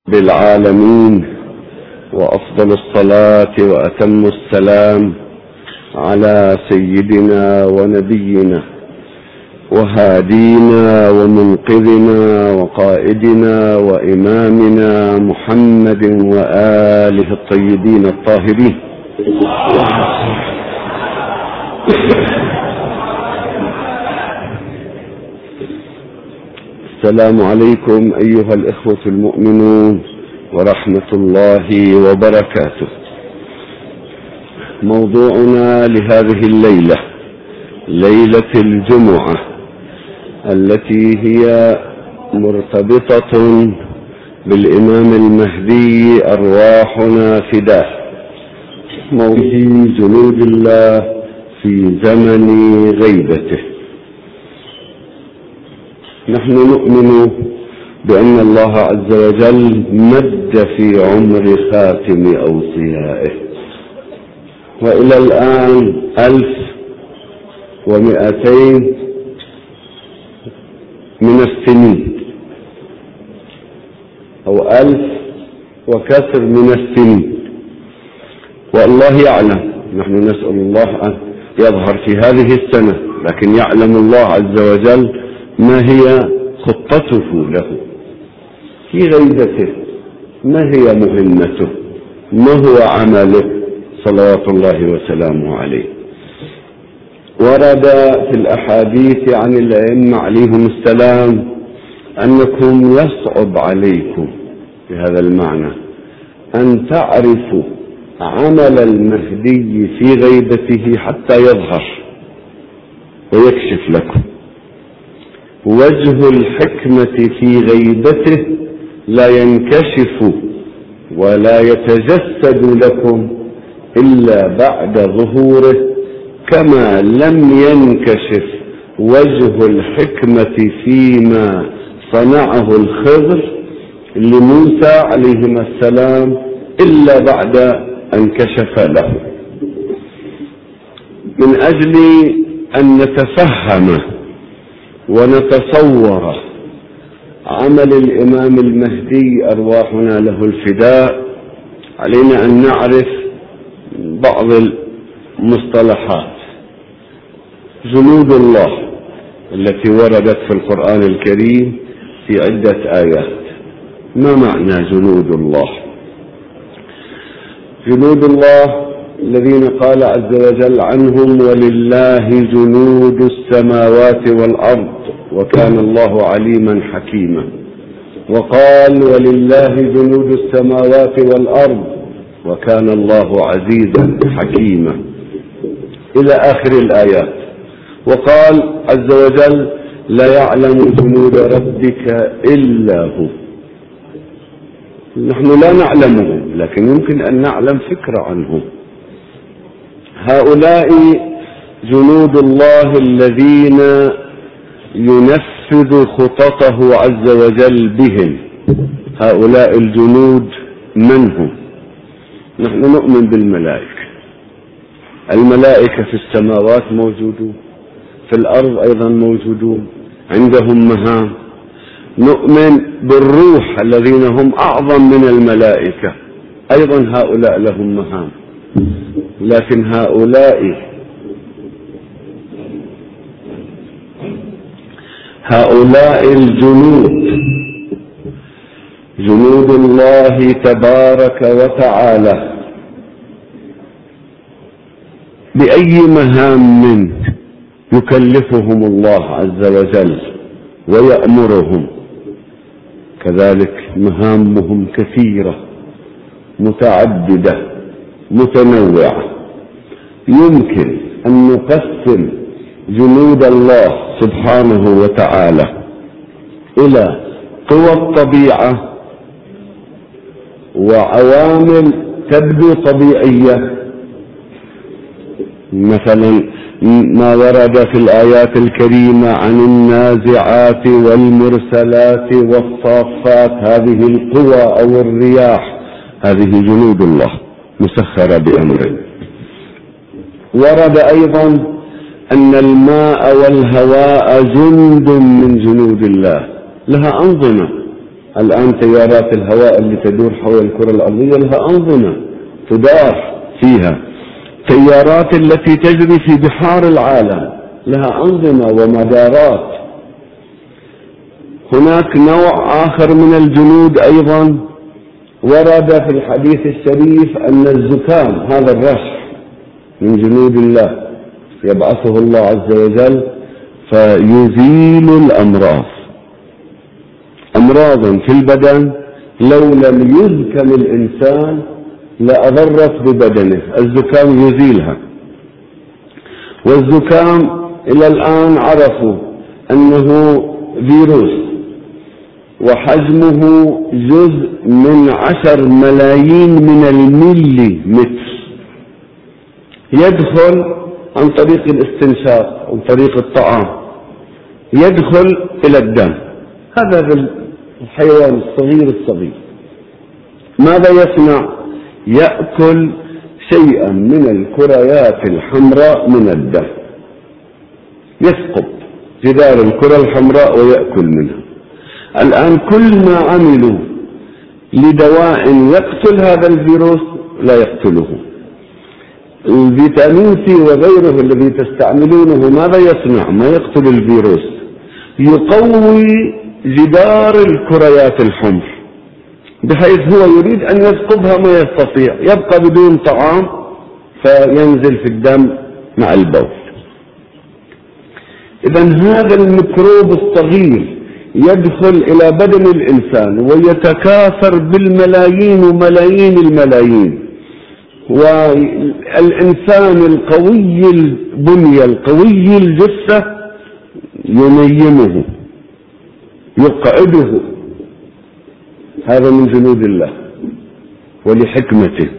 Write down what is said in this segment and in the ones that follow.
بالعالمين، وأفضل الصلاة وأتم السلام على سيدنا ونبينا وهادينا ومنقذنا وقائدنا وإمامنا محمد وآله الطيبين الطاهرين. السلام عليكم أيها الإخوة المؤمنون ورحمة الله وبركاته. موضوعنا لهذه الليلة ليلة الجمعة التي هي مرتبطة بالإمام المهدي أرواحنا فداه، موضوع جنود الله في زمن غيبته. نحن نؤمن بأن الله عز وجل مد في عمر خاتم أوصيائه، وإلى الآن 1200 من السنين أو 1000 وكسر من السنين، والله يعلم. نحن نسأل الله أن يظهر في هذه السنة، لكن يعلم الله عز وجل ما هي خطته له في غيبته، ما هي مهمته، ما هو عمله صلوات الله وسلامه عليه. ورد في الأحاديث عن الأئمة عليهم السلام أنكم يصعب عليكم بهذا المعنى أن تعرفوا عمل المهدي في غيبته حتى يظهر ويكشف لكم. وجه الحكمة في غيبته لا ينكشف ولا يتجسد لكم إلا بعد ظهوره، كما لم ينكشف وجه الحكمة فيما صنعه الخضر لموسى عليهما السلام إلا بعد أن كشف له. من أجل أن نتفهم ونتصور عمل الإمام المهدي أرواحنا له الفداء، علينا أن نعرف بعض المصطلحات. جنود الله التي وردت في القرآن الكريم في عدة آيات. ما معنى جنود الله؟ جنود الله الذين قال عز وجل عنهم: ولله جنود السماوات والأرض وكان الله عليما حكيما. وقال: ولله جنود السماوات والأرض وكان الله عزيزا حكيما، إلى آخر الآيات. وقال عز وجل: لا يعلم جنود ربك إلا هو. نحن لا نعلمهم، لكن يمكن أن نعلم فكرة عنهم. هؤلاء جنود الله الذين ينفذ خططه عز وجل بهم. هؤلاء الجنود من هم؟ نحن نؤمن بالملائكة. الملائكة في السماوات موجودون، في الأرض أيضا موجودون، عندهم مهام. نؤمن بالروح الذين هم أعظم من الملائكة، أيضا هؤلاء لهم مهام. لكن هؤلاء الجنود جنود الله تبارك وتعالى، بأي مهام يكلفهم الله عز وجل ويأمرهم. كذلك مهامهم كثيرة متعددة متنوعة. يمكن أن نقسم جنود الله سبحانه وتعالى إلى قوى الطبيعة وعوامل تبدو طبيعية، مثلا ما ورد في الآيات الكريمة عن النازعات والمرسلات والصافات. هذه القوى أو الرياح هذه جنود الله مسخرة بأمره. ورد أيضا أن الماء والهواء جند من جنود الله، لها أنظمة. الآن تيارات الهواء اللي تدور حول الكرة الأرضية لها أنظمة تدار فيها، تيارات التي تجري في بحار العالم لها أنظمة ومدارات. هناك نوع آخر من الجنود أيضا ورد في الحديث الشريف أن الزكام، هذا الرشح من جنود الله يبعثه الله عز وجل فيزيل الأمراض، أمراضا في البدن لو لم يزكم الإنسان لأضرت ببدنه، الزكام يزيلها. والزكام إلى الآن عرفوا أنه فيروس وحجمه جزء من 10 ملايين من الملي متر، يدخل عن طريق الاستنشاق عن طريق الطعام، يدخل إلى الدم. هذا الحيوان الصغير ماذا يصنع؟ يأكل شيئا من الكريات الحمراء من الدم، يثقب جدار الكرة الحمراء ويأكل منها. الآن كل ما عملوا لدواء يقتل هذا الفيروس لا يقتله. الفيتامين سي وغيره الذي تستعملونه ماذا يصنع؟ ما يقتل الفيروس، يقوي جدار الكريات الحمر بحيث هو يريد أن يثقبها ما يستطيع، يبقى بدون طعام فينزل في الدم مع البول. إذن هذا الميكروب الصغير يدخل إلى بدن الإنسان ويتكاثر بالملايين وملايين الملايين، والإنسان القوي البنية القوي الجثة ينيمه يقعده. هذا من جنود الله ولحكمته.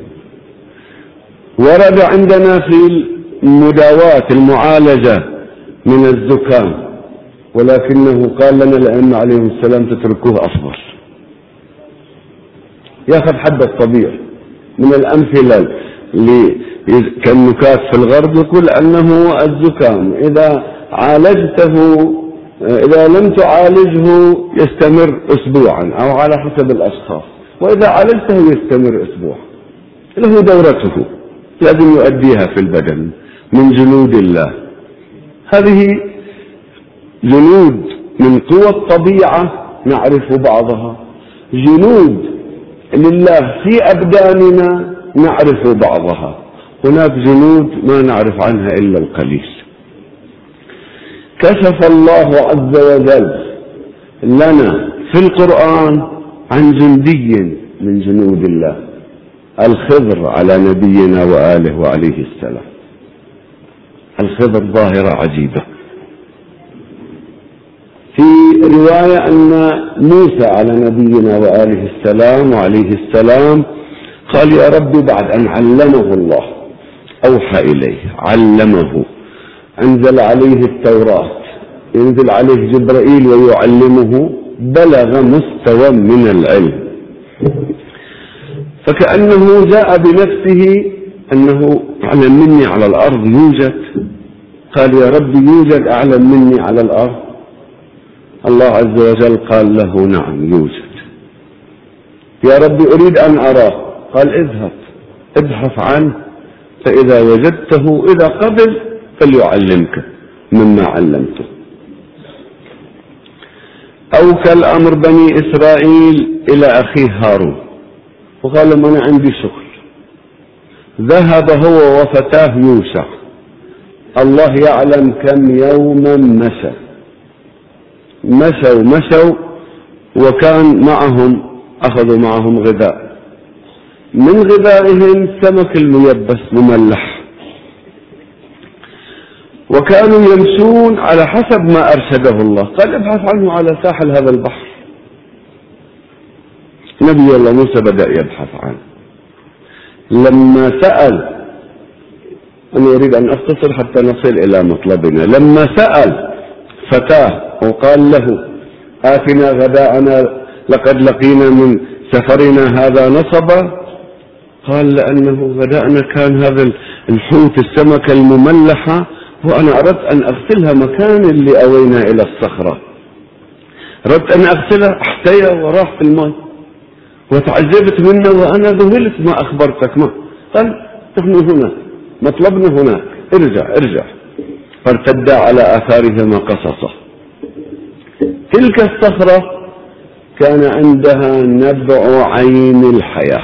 ورد عندنا في المداواة المعالجة من الزكام، ولكنه قال لنا الأئمة عليهم السلام تتركوه أفضل. ياخذ حب الطبيعي. من الأمثلة كالنكات في الغرب يقول أنه الزكام إذا لم تعالجه يستمر أسبوعا أو على حسب الأشخاص، وإذا عالجته يستمر أسبوع، له دورته لازم يؤديها في البدن من جنود الله. هذه جنود من قوى الطبيعة نعرف بعضها، جنود لله في أبداننا نعرف بعضها، هناك جنود ما نعرف عنها إلا القليل. كشف الله عز وجل لنا في القرآن عن جندي من جنود الله، الخضر على نبينا وآله وعليه السلام. الخضر ظاهرة عجيبة. في رواية أن موسى على نبينا وآله السلام وعليه السلام قال يا رب بعد أن علمه الله أوحى إليه علمه أنزل عليه التوراة، ينزل عليه جبرائيل ويعلمه، بلغ مستوى من العلم، فكأنه جاء بنفسه أنه أعلم مني على الأرض يوجد. قال يا رب يوجد أعلم مني على الأرض؟ الله عز وجل قال له نعم يوجد. يا رب أريد أن أراه. قال اذهب ابحث عنه فإذا وجدته إذا قبل فليعلمك مما علمته. أوكل أمر بني إسرائيل إلى أخيه هارون وقال لهم أنا عندي شغل. ذهب هو وفتاه يوشع، الله يعلم كم يوما مشوا وكان معهم أخذوا معهم غذاء، من غذائهم سمك الميبس مملح، وكانوا يمشون على حسب ما أرشده الله. قال ابحث عنه على ساحل هذا البحر. نبي الله موسى بدأ يبحث عنه. لما سأل، أنا أريد أن أختصر حتى نصل إلى مطلبنا، لما سأل فتاه وقال له آتنا غداءنا لقد لقينا من سفرنا هذا نصبا، قال لأنه غداءنا كان هذا الحوت السمكة المملحة وأنا أردت أن أغسلها مكان اللي أوينا إلى الصخرة. ردت أن أغسله، احتيا وراح في الماء، وتعجبت منه وأنا ذهلت ما أخبرتك. ما قال نحن هنا، مطلبنا هناك، ارجع. فارتدا على آثارهما قصصا. تلك الصخرة كان عندها نبع عين الحياة.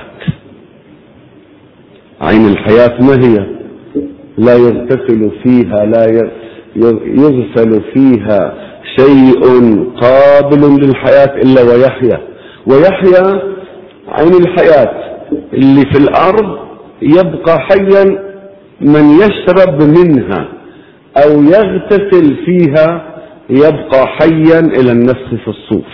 عين الحياة ما هي؟ لا يغتسل فيها، لا يغسل فيها شيء قابل للحياة إلا ويحيا عين الحياة اللي في الأرض يبقى حيا من يشرب منها أو يغتسل فيها يبقى حيا إلى النفخ في الصور.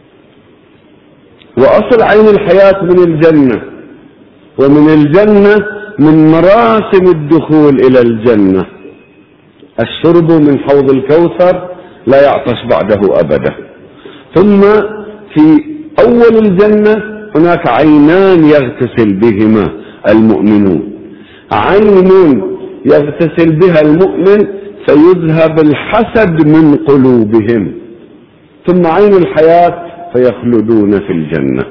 وأصل عين الحياة من الجنة، ومن الجنة من مراسم الدخول إلى الجنة الشرب من حوض الكوثر لا يعطش بعده أبدا. ثم في أول الجنة هناك عينان يغتسل بهما المؤمنون، عين يغتسل بها المؤمن فيذهب الحسد من قلوبهم، ثم عين الحياة فيخلدون في الجنة.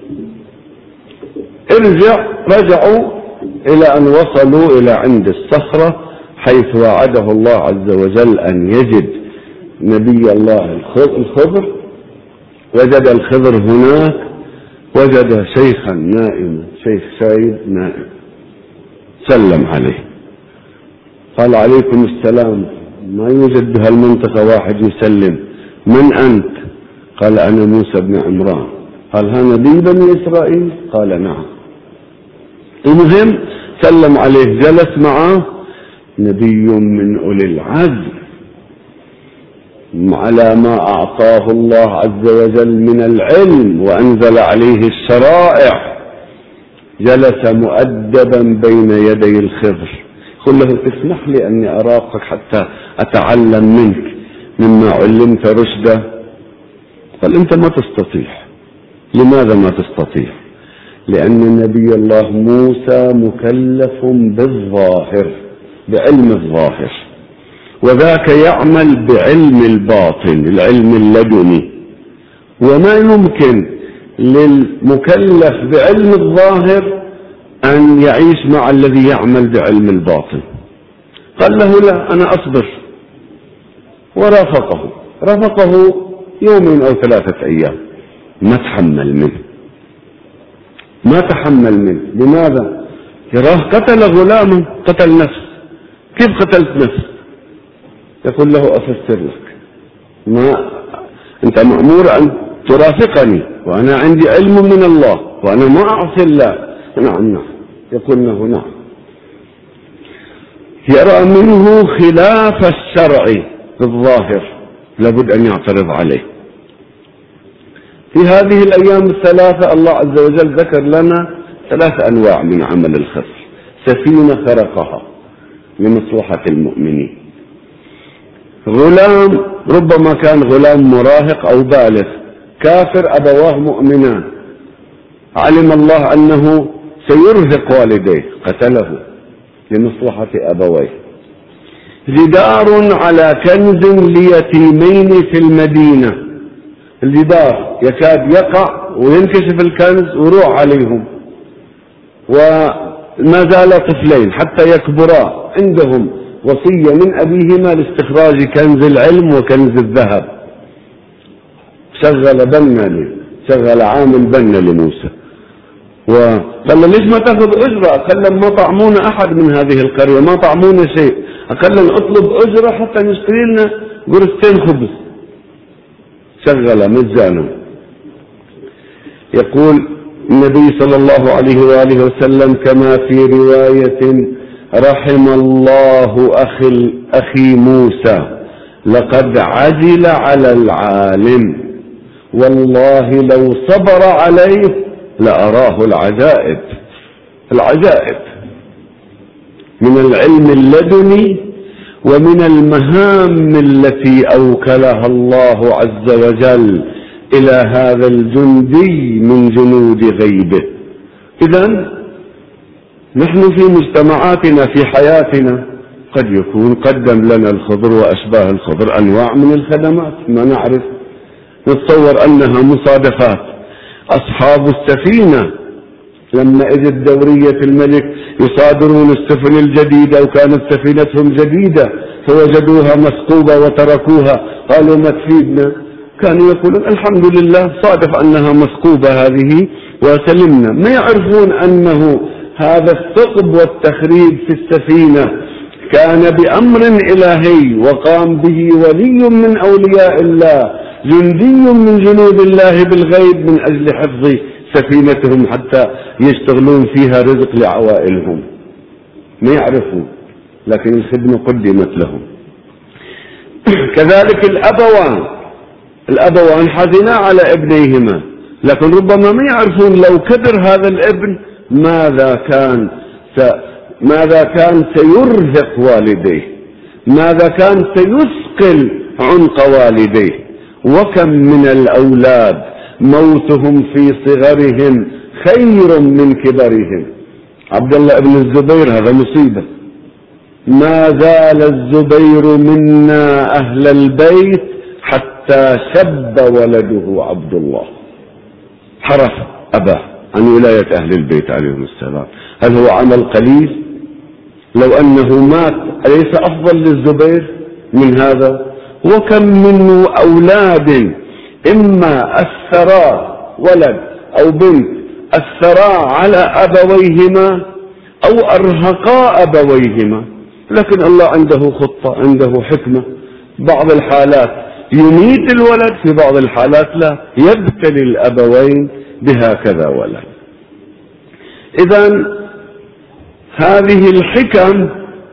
رجعوا إلى أن وصلوا إلى عند الصخرة حيث وعده الله عز وجل أن يجد نبي الله الخضر. وجد الخضر هناك، وجد شيخا نائما، شيخ شايب نائم، سلم عليه، قال عليكم السلام. ما يوجد بهالمنطقة واحد يسلم. من أنت؟ قال أنا موسى بن عمران. قال ها نبي بني إسرائيل؟ قال نعم. المهم سلم عليه، جلس معه نبي من أولي العزم على ما أعطاه الله عز وجل من العلم وأنزل عليه الشرائع، جلس مؤدبا بين يدي الخضر. قل له تسمح لي أني أراقك حتى أتعلم منك مما علمت رشدا؟ قال أنت ما تستطيع. لماذا ما تستطيع؟ لأن نبي الله موسى مكلف بالظاهر، بعلم الظاهر، وذاك يعمل بعلم الباطن، العلم اللدني، وما يمكن للمكلف بعلم الظاهر أن يعيش مع الذي يعمل بعلم الباطن. قال له لا، أنا أصبر. ورافقه يوم أو 3 أيام، ما تحمل منه. لماذا؟ يراه قتل غلاما، قتل نفس. كيف قتلت نفس؟ يقول له أفسر لك، ما أنت مأمور أن ترافقني وأنا عندي علم من الله وأنا ما أعصي الله. نعم. يقول له نعم. يرى منه خلاف الشرع في الظاهر، لابد أن يعترض عليه. في هذه الأيام 3 الله عز وجل ذكر لنا 3 أنواع من عمل الخضر. سفينة خرقها لمصلحة المؤمنين، غلام ربما كان غلام مراهق أو بالغ كافر، أبواه مؤمنان، علم الله أنه سيرهق والديه، قتله لمصلحة أبويه. جدار على كنز ليتيمين في المدينة، الجدار يكاد يقع وينكشف الكنز ويروح عليهم، وما زال طفلين حتى يكبرا، عندهم وصية من أبيهما لاستخراج كنز العلم وكنز الذهب. شغل عامل بنا لموسى، وقال له ليش ما تأخذ أجرة؟ قال ما طعمونا أحد من هذه القرية، ما طعمونا شيء، قال اطلب أجرة حتى نشتري لنا قرصتين خبز. شغل مجانا. يقول النبي صلى الله عليه وآله وسلم كما في رواية: رحم الله أخي موسى، لقد عجل على العالم، والله لو صبر عليه لأراه العجائب من العلم اللدني ومن المهام التي أوكلها الله عز وجل إلى هذا الجندي من جنود غيبه. إذن نحن في مجتمعاتنا في حياتنا قد يكون قدم لنا الخضر وأشباه الخضر أنواع من الخدمات ما نعرف، نتصور أنها مصادفات. أصحاب السفينة لما إذ الدورية الملك يصادرون السفن الجديدة وكانت سفينتهم جديدة فوجدوها مثقوبة وتركوها، قالوا ما تفيدنا؟ كانوا يقولون الحمد لله صادف أنها مثقوبة هذه وسلمنا. ما يعرفون أنه هذا الثقب والتخريب في السفينة كان بأمر إلهي وقام به ولي من أولياء الله، جندي من جنود الله بالغيب، من أجل حفظ سفينتهم حتى يشتغلون فيها رزق لعوائلهم. ما يعرفون، لكن الخدمة قدمت لهم. كذلك الأبوان حزنا على ابنيهما، لكن ربما ما يعرفون لو كبر هذا الابن ماذا كان سيرهق والديه، ماذا كان سيثقل عنق والديه. وكم من الأولاد موتهم في صغرهم خير من كبرهم. عبد الله بن الزبير هذا مصيبة. ما زال الزبير منا أهل البيت حتى شب ولده عبد الله، حرف أباه عن ولاية أهل البيت عليهم السلام. هل هو عمل قليل؟ لو أنه مات أليس أفضل للزبير من هذا؟ وكم من أولاد إما الثراء ولد أو بنت الثراء على أبويهما أو أرهقا أبويهما، لكن الله عنده خطة، عنده حكمة. بعض الحالات يميت الولد، في بعض الحالات لا، يبتلي الأبوين بهكذا ولد. إذن هذه الحكم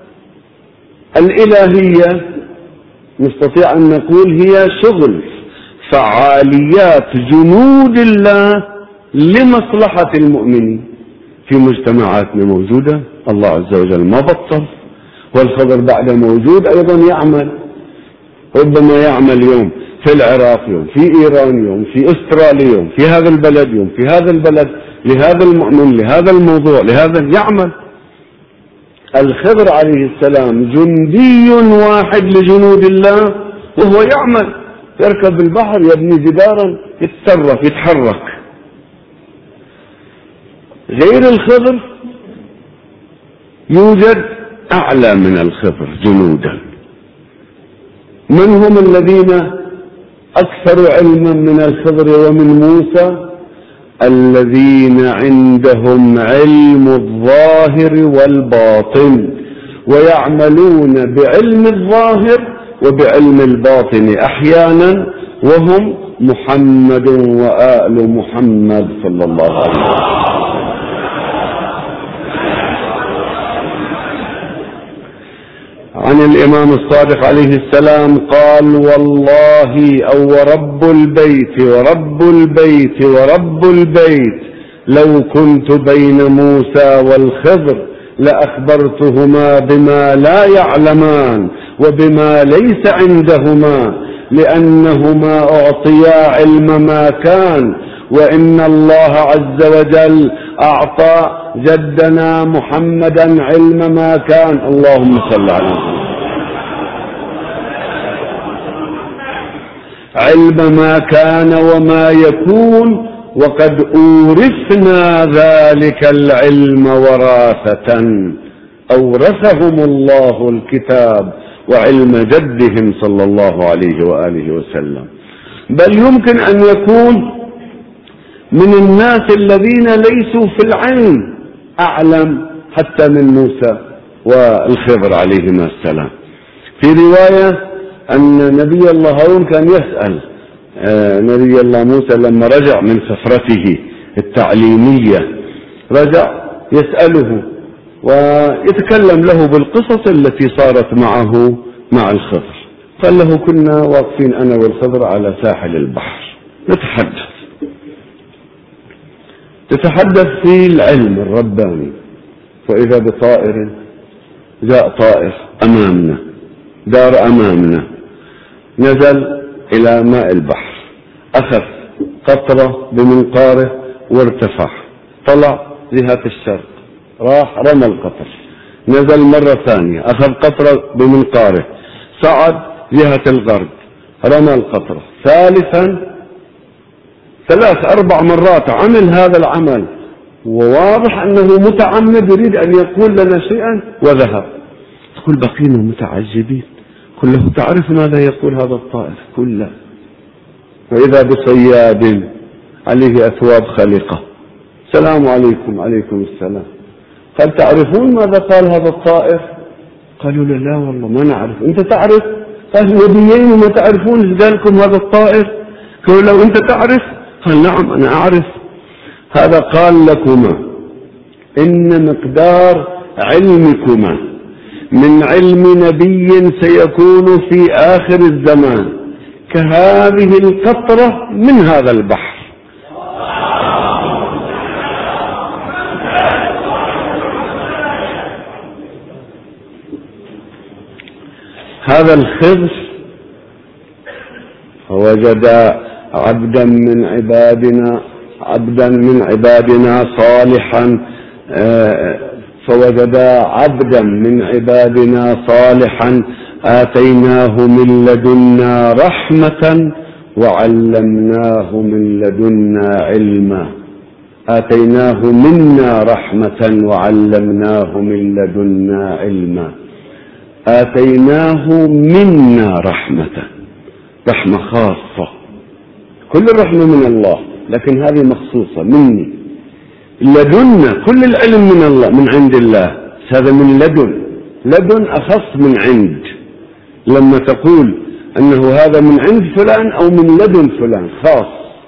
الإلهية نستطيع أن نقول هي شغل فعاليات جنود الله لمصلحة المؤمنين. في مجتمعاتنا موجودة، الله عز وجل ما بطل، والخضر بعد موجود أيضا يعمل. ربما يعمل يوم في العراق، يوم في إيران، يوم في أستراليا، يوم في هذا البلد، يوم في هذا البلد، لهذا المؤمن، لهذا الموضوع، لهذا يعمل. الخضر عليه السلام جندي واحد لجنود الله وهو يعمل، يركب البحر، يبني جدارا، يتصرف، يتحرك. غير الخضر يوجد أعلى من الخضر جنودا. من هم الذين أكثر علما من الخضر ومن موسى؟ الذين عندهم علم الظاهر والباطن، ويعملون بعلم الظاهر وبعلم الباطن أحيانا، وهم محمد وآل محمد صلى الله عليه وسلم. عن الإمام الصادق عليه السلام قال: والله أو ورب البيت ورب البيت ورب البيت لو كنت بين موسى والخضر لأخبرتهما بما لا يعلمان وبما ليس عندهما، لأنهما أعطيا علم ما كان، وإن الله عز وجل أعطى جدنا محمدا علم ما كان. اللهم صل على محمد. علم ما كان وما يكون، وقد أورثنا ذلك العلم وراثة، أورثهم الله الكتاب وعلم جدهم صلى الله عليه وآله وسلم. بل يمكن أن يكون من الناس الذين ليسوا في العلم أعلم حتى من موسى والخضر عليهما السلام. في رواية أن نبي الله هارون كان يسأل نبي الله موسى لما رجع من سفرته التعليمية، رجع يسأله ويتكلم له بالقصص التي صارت معه مع الخضر. قال له: كنا واقفين أنا والخضر على ساحل البحر تتحدث في العلم الرباني، فإذا بطائر، جاء طائر أمامنا، دار أمامنا، نزل إلى ماء البحر، أخذ قطرة بمنقاره وارتفع، طلع جهة الشرق، راح رمى القطر، نزل مرة ثانية، أخذ قطرة بمنقاره، صعد جهة الغرب، رمى القطرة، ثالثا 3 4 مرات عمل هذا العمل، وواضح أنه متعمد يريد أن يقول لنا شيئا وذهب. تقول بقينا متعجبين، كله تعرف ماذا يقول هذا الطائر؟ كله. وإذا بصياد عليه أثواب خلقة، السلام عليكم. عليكم السلام. قال تعرفون ماذا قال هذا الطائر؟ قالوا له لا والله ما نعرف. أنت تعرف؟ قال نبيين وما تعرفون ايش قال لكم هذا الطائر؟ قالوا لو أنت تعرف؟ قال نعم أنا أعرف. هذا قال لكما إن مقدار علمكما من علم نبي سيكون في آخر الزمان كهذه القطرة من هذا البحر. هذا الخضر فوجد عبدا من عبادنا صالحا، آتيناه من لدنا رحمة وعلمناه من لدنا علما. آتيناه منا رحمة وعلمناه من لدنا علما. آتيناه منا رحمة خاصة. كل الرحمة من الله، لكن هذه مخصوصة مني. لدنا كل العلم من الله، من عند الله. هذا من لدن أخص من عند. لما تقول أنه هذا من عند فلان أو من لدن فلان خاص.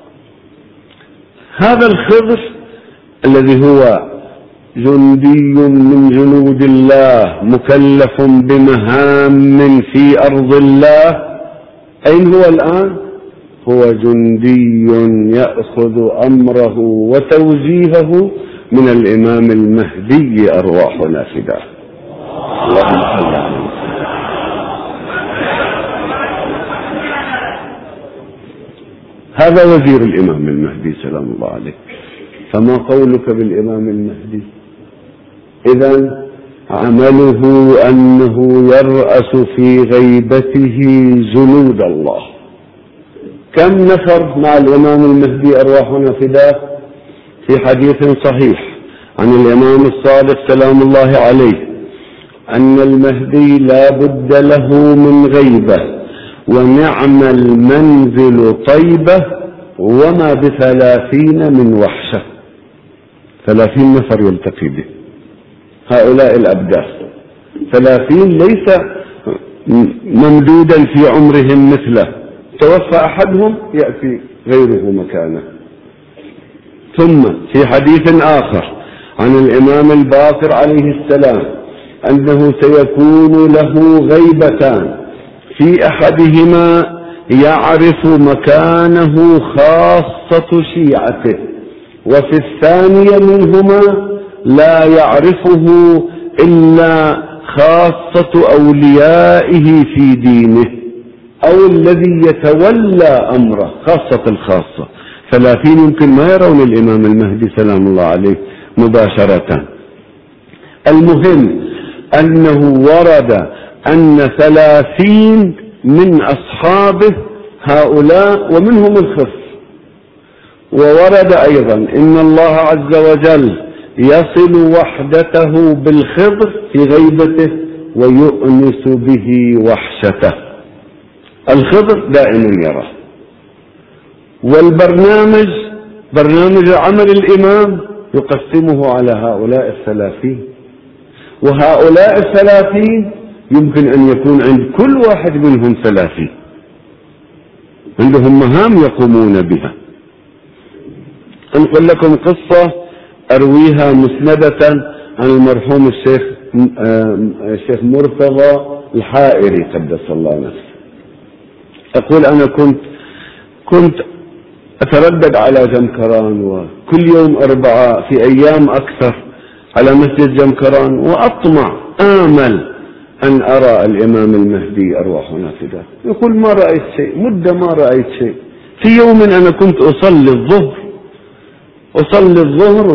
هذا الخضر الذي هو جندي من جنود الله مكلف بمهام في أرض الله، أين هو الآن؟ هو جندي يأخذ أمره وتوجيهه من الإمام المهدي أرواحنا فداه. اللهم صل على محمد. هذا وزير الإمام المهدي سلام الله عليه. فما قولك بالإمام المهدي؟ إذن عمله أنه يرأس في غيبته جنود الله. كم نفر مع الإمام المهدي أرواحنا فداه؟ في حديث صحيح عن الإمام الصادق سلام الله عليه أن المهدي لا بد له من غيبة، ونعم المنزل طيبة، وما ب30 من وحشة. 30 نفر يلتقي به هؤلاء الأبدال. 30 ليس ممدودا في عمرهم مثله، توفى أحدهم يأتي غيره مكانه. ثم في حديث آخر عن الإمام الباقر عليه السلام أنه سيكون له غيبتان، في أحدهما يعرف مكانه خاصة شيعته، وفي الثانية منهما لا يعرفه إلا خاصة أوليائه في دينه أو الذي يتولى أمره، خاصة الخاصة. 30 يمكن ما يرون الإمام المهدي سلام الله عليه مباشرة. المهم أنه ورد أن 30 من أصحابه هؤلاء ومنهم الخف. وورد أيضا إن الله عز وجل يصل وحدته بالخضر في غيبته ويؤنس به وحشته. الخضر دائما يرى. والبرنامج برنامج عمل الإمام يقسمه على هؤلاء 30، وهؤلاء 30 يمكن أن يكون عند كل واحد منهم 30 عندهم مهام يقومون بها. أنقل لكم قصة أرويها مسندة عن المرحوم الشيخ مرتضى الحائري قدس الله نفسه. أقول أنا كنت أتردد على جمكران، وكل يوم 4 في أيام أكثر على مسجد جمكران، وأطمع آمل أن أرى الإمام المهدي أرواحنا فداه. يقول ما رأيت شيء، مدة ما رأيت شيء. في يوم أنا كنت أصلي الظهر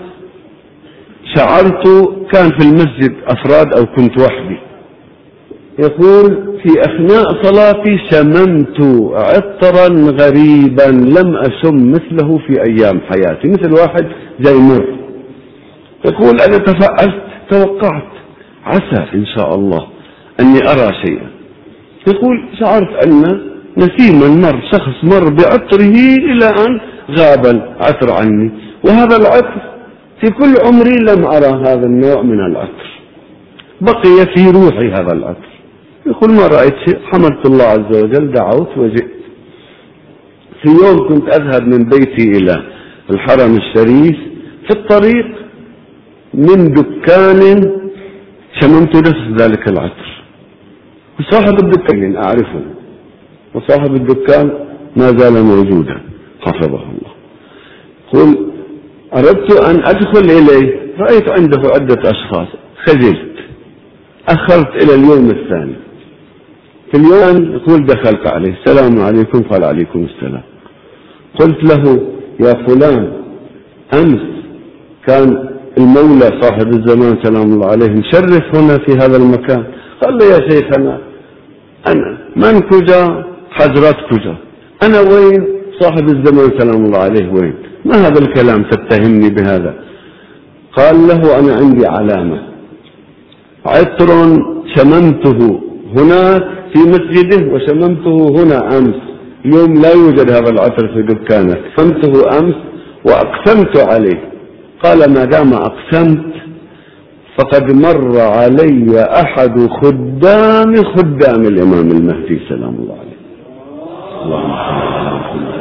وشعرت كان في المسجد أفراد أو كنت وحدي، يقول في أثناء صلاتي شممت عطرا غريبا لم أشم مثله في أيام حياتي، مثل واحد جاي مر. يقول أنا تفألت، توقعت عسى إن شاء الله أني أرى شيئا. يقول شعرت أن نسيما مر، شخص مر بعطره إلى أن غاب العطر عني، وهذا العطر في كل عمري لم أرى هذا النوع من العطر، بقي في روحي هذا العطر. يقول ما رأيت شيء، حمدت الله عز وجل، دعوت وجئت. في يوم كنت أذهب من بيتي إلى الحرم الشريف، في الطريق من دكان شممت نفس ذلك العطر، وصاحب الدكان أعرفه، وصاحب الدكان ما زال موجودا حفظه الله. قل أردت أن أدخل إليه، رأيت عنده عدة أشخاص، خجلت، أخرت إلى اليوم الثاني. في اليوم يقول دخلت عليه، السلام عليكم، قال عليكم السلام. قلت له يا فلان أمس كان المولى صاحب الزمان سلام الله عليه مشرف هنا في هذا المكان. قال لي يا شيخنا أنا من كجا حجرات كجا، أنا وين صاحب الزمان سلام الله عليه وين؟ ما هذا الكلام تتهمني بهذا؟ قال له أنا عندي علامة، عطر شممته هناك في مسجده وشممته هنا أمس، اليوم لا يوجد هذا العطر في دكانك، شممته أمس وأقسمت عليه. قال ما دام أقسمت فقد مر علي أحد خدام الإمام المهدي سلام الله عليه. اللهم صل على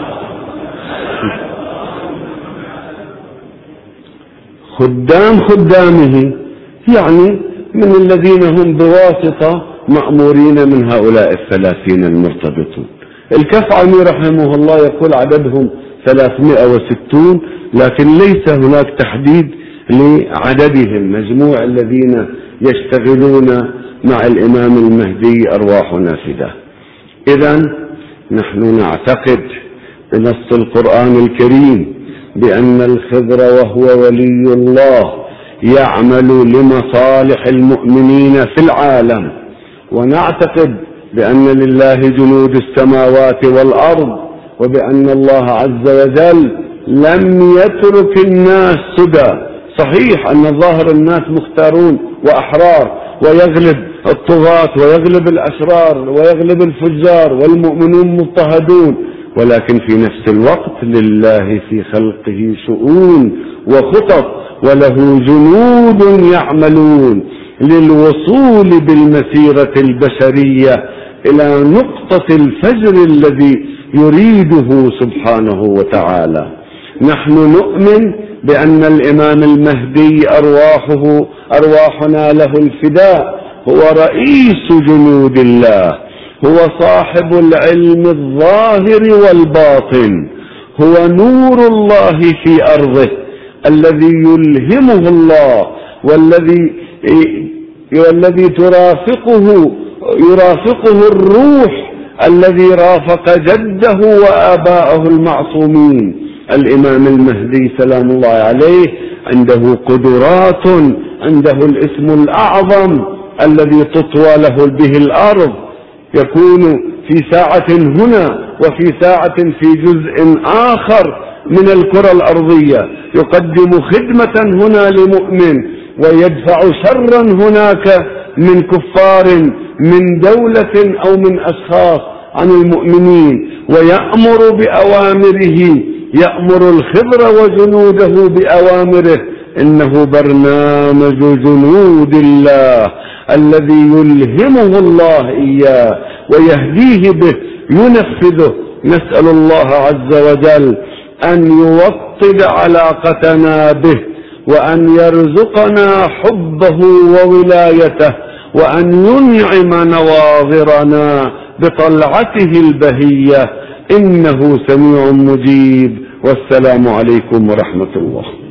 محمد. خدامه يعني من الذين هم بواسطة مأمورين من هؤلاء 30 المرتبطون. الكفعمي رحمه الله يقول عددهم 360، لكن ليس هناك تحديد لعددهم، مجموع الذين يشتغلون مع الإمام المهدي أرواحنا فداه. إذن نحن نعتقد بنص القرآن الكريم بأن الخضر وهو ولي الله يعمل لمصالح المؤمنين في العالم، ونعتقد بأن لله جنود السماوات والأرض، وبأن الله عز وجل لم يترك الناس سدى. صحيح أن ظاهر الناس مختارون وأحرار، ويغلب الطغاة ويغلب الأشرار ويغلب الفجار، والمؤمنون مضطهدون، ولكن في نفس الوقت لله في خلقه شؤون وخطط، وله جنود يعملون للوصول بالمسيرة البشرية إلى نقطة الفجر الذي يريده سبحانه وتعالى. نحن نؤمن بأن الإمام المهدي أرواحنا له الفداء، هو رئيس جنود الله، هو صاحب العلم الظاهر والباطن، هو نور الله في أرضه الذي يلهمه الله، والذي يرافقه الروح الذي رافق جده وآباءه المعصومين. الإمام المهدي سلام الله عليه عنده قدرات، عنده الاسم الأعظم الذي تطوى له به الأرض، يكون في ساعة هنا وفي ساعة في جزء آخر من الكرة الأرضية، يقدم خدمة هنا لمؤمن ويدفع شرا هناك من كفار من دولة أو من أشخاص عن المؤمنين، ويأمر بأوامره، يأمر الخضر وجنوده بأوامره. إنه برنامج جنود الله الذي يلهمه الله إياه ويهديه به ينفذه. نسأل الله عز وجل أن يوطد علاقتنا به، وأن يرزقنا حبه وولايته، وأن ينعم نواظرنا بطلعته البهية، إنه سميع مجيب. والسلام عليكم ورحمة الله.